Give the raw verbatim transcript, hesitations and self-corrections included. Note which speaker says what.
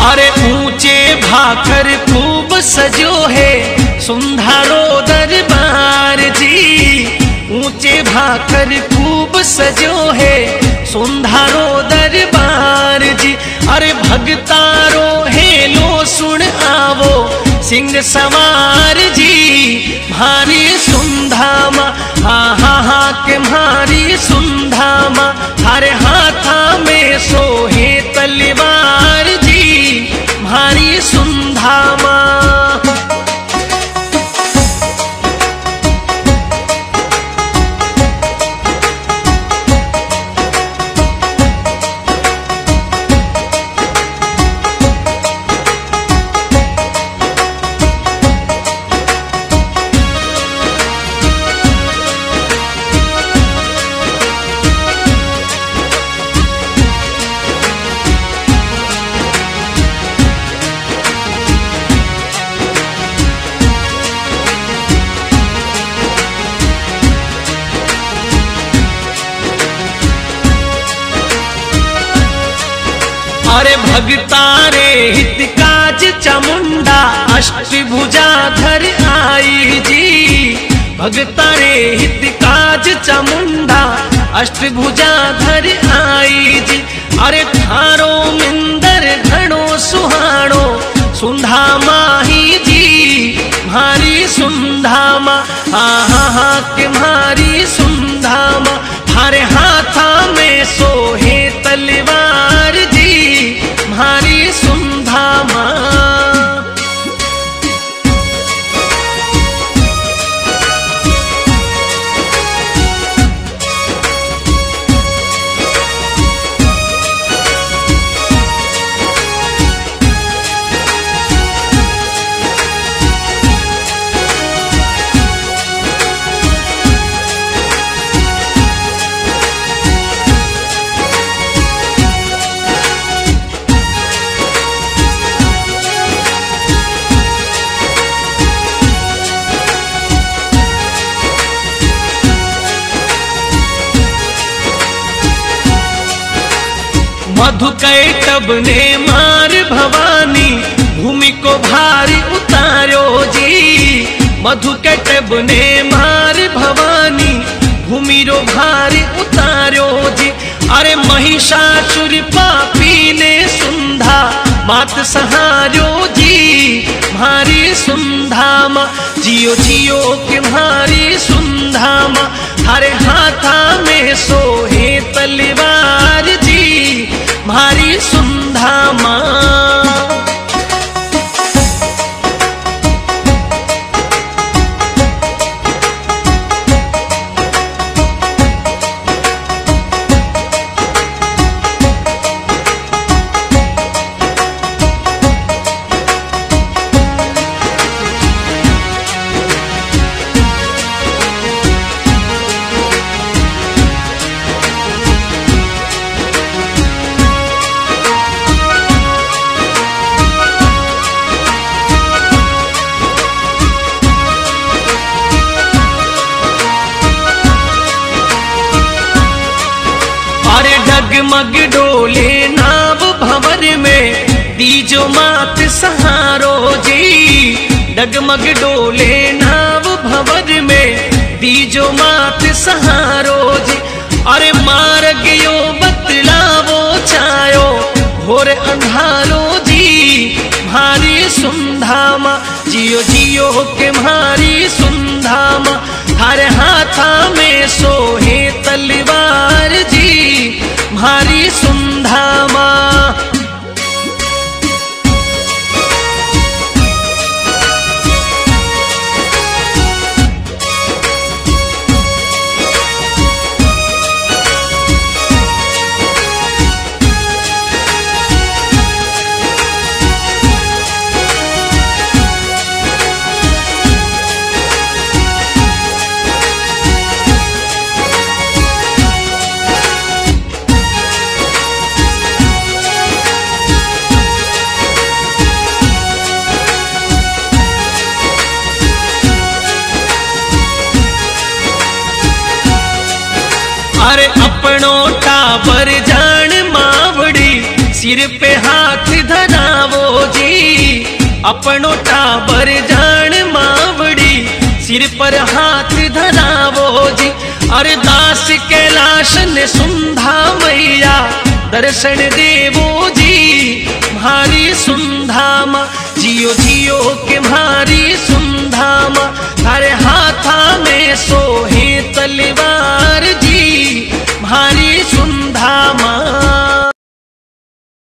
Speaker 1: अरे ऊंचे भाकर खूब सजो है सुंधारो दरबार जी। ऊंचे भाकर खूब सजो है सुंधारो दरबार जी। अरे भगतारो हेलो सुन आवो सिंह सवार जी। भारी सुंधामा हा हा हा के भारी सुंधामा हर हाथा में सोहे तलवार जी। भारी सुंधामा अरे भगतारे हित काज चामुंडा अष्टभुजा धर आई जी। भगतारे हित काज चामुंडा अष्टभुजा धर आई जी। अरे थारो मिंदर घणो सुहाणो सुंधामा ही जी। भारी सुंधामा हा हा हा के भारी सुंधामा थारे हाथा में सोहे तलवार जी। भारी सुंधामा मधुकैटभ ने मार भवानी भूमि को भारी उतारो जी। मधुकैटभ ने मार भवानी भूमि रो भारी उतारो जी। अरे महिषासुर पापी ने सुंधा मात सहारो जी। भारी सुंधामा जियो जियो के भारी सुंधामा हरे हाथा में सोहे तलवार जी। भारी सुंधामा डगमग डोले नाव भंवर में दीजो मात सहारो जी। डगमग डोले नाव भंवर में दीजो मात सहारो जी। अरे मार्ग यो बतलावो छायो घोर अंधारो जी। भारी सुंधामा जियो जियो के भारी सुंधामा हर हाथा में सोहे तलवार जी। भारी सुंधामा अरे अपनो टाबर जान मावड़ी सिर पे हाथ धरावो जी, अपनो टाबर जान मावड़ी, सिर पर हाथ धरावो जी। अरदास कैलाश ने सुंधा मैया, दर्शन देवो जी भारी सुंधा माँ, जियो जियो के भारी सुंधा माँ,